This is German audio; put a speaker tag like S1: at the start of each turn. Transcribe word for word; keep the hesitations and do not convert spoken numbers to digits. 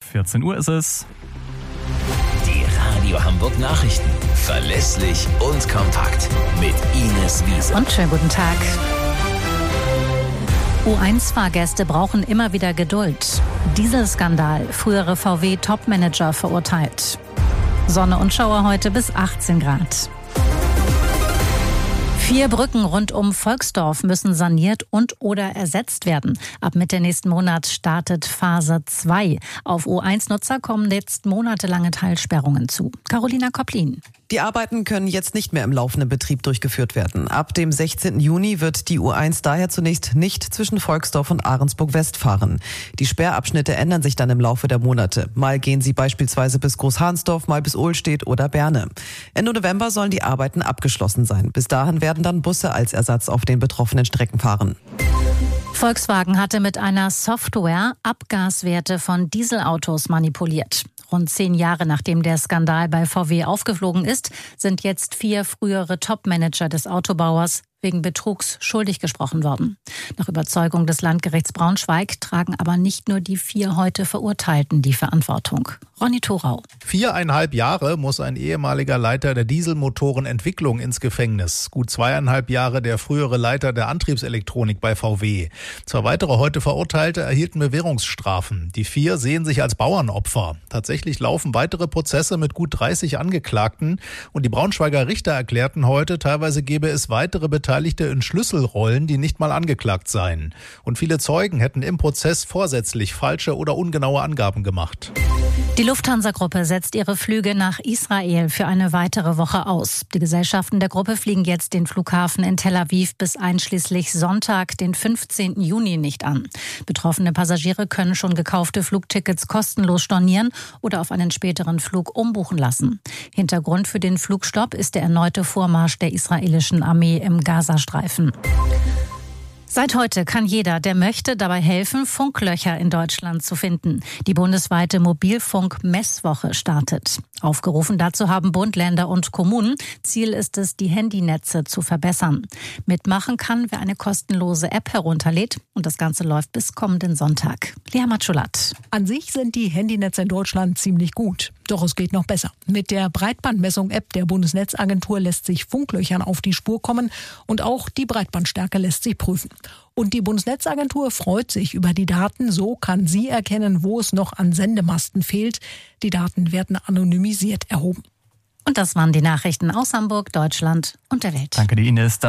S1: vierzehn Uhr ist es.
S2: Die Radio Hamburg Nachrichten. Verlässlich und kompakt. Mit Ines Wiese.
S3: Und schönen guten Tag. U eins Fahrgäste brauchen immer wieder Geduld. Dieselskandal. Frühere V W-Topmanager verurteilt. Sonne und Schauer heute bis achtzehn Grad. Vier Brücken rund um Volksdorf müssen saniert und oder ersetzt werden. Ab Mitte nächsten Monat startet Phase zwei. Auf U eins Nutzer kommen jetzt monatelange Teilsperrungen zu. Carolina Kopplin.
S4: Die Arbeiten können jetzt nicht mehr im laufenden Betrieb durchgeführt werden. Ab dem sechzehnten Juni wird die U eins daher zunächst nicht zwischen Volksdorf und Ahrensburg-West fahren. Die Sperrabschnitte ändern sich dann im Laufe der Monate. Mal gehen sie beispielsweise bis Großhansdorf, mal bis Ohlstedt oder Berne. Ende November sollen die Arbeiten abgeschlossen sein. Bis dahin werden dann Busse als Ersatz auf den betroffenen Strecken fahren.
S3: Volkswagen hatte mit einer Software Abgaswerte von Dieselautos manipuliert. Rund zehn Jahre nachdem der Skandal bei V W aufgeflogen ist, sind jetzt vier frühere Topmanager des Autobauers wegen Betrugs schuldig gesprochen worden. Nach Überzeugung des Landgerichts Braunschweig tragen aber nicht nur die vier heute Verurteilten die Verantwortung. Ronny Thorau.
S5: Viereinhalb Jahre muss ein ehemaliger Leiter der Dieselmotorenentwicklung ins Gefängnis. Gut zweieinhalb Jahre der frühere Leiter der Antriebselektronik bei V W. Zwei weitere heute Verurteilte erhielten Bewährungsstrafen. Die vier sehen sich als Bauernopfer. Tatsächlich laufen weitere Prozesse mit gut dreißig Angeklagten. Und die Braunschweiger Richter erklärten heute, teilweise gebe es weitere Beteiligte in Schlüsselrollen, die nicht mal angeklagt seien. Und viele Zeugen hätten im Prozess vorsätzlich falsche oder ungenaue Angaben gemacht.
S3: Die Lufthansa-Gruppe setzt ihre Flüge nach Israel für eine weitere Woche aus. Die Gesellschaften der Gruppe fliegen jetzt den Flughafen in Tel Aviv bis einschließlich Sonntag, den fünfzehnten Juni, nicht an. Betroffene Passagiere können schon gekaufte Flugtickets kostenlos stornieren oder auf einen späteren Flug umbuchen lassen. Hintergrund für den Flugstopp ist der erneute Vormarsch der israelischen Armee im Gazastreifen. Seit heute kann jeder, der möchte, dabei helfen, Funklöcher in Deutschland zu finden. Die bundesweite Mobilfunk-Messwoche startet. Aufgerufen dazu haben Bund, Länder und Kommunen. Ziel ist es, die Handynetze zu verbessern. Mitmachen kann, wer eine kostenlose App herunterlädt. Und das Ganze läuft bis kommenden Sonntag. Lea Matschulat.
S6: An sich sind die Handynetze in Deutschland ziemlich gut. Doch es geht noch besser. Mit der Breitbandmessung-App der Bundesnetzagentur lässt sich Funklöchern auf die Spur kommen und auch die Breitbandstärke lässt sich prüfen. Und die Bundesnetzagentur freut sich über die Daten. So kann sie erkennen, wo es noch an Sendemasten fehlt. Die Daten werden anonymisiert erhoben.
S3: Und das waren die Nachrichten aus Hamburg, Deutschland und der Welt.
S1: Danke dir, Ines.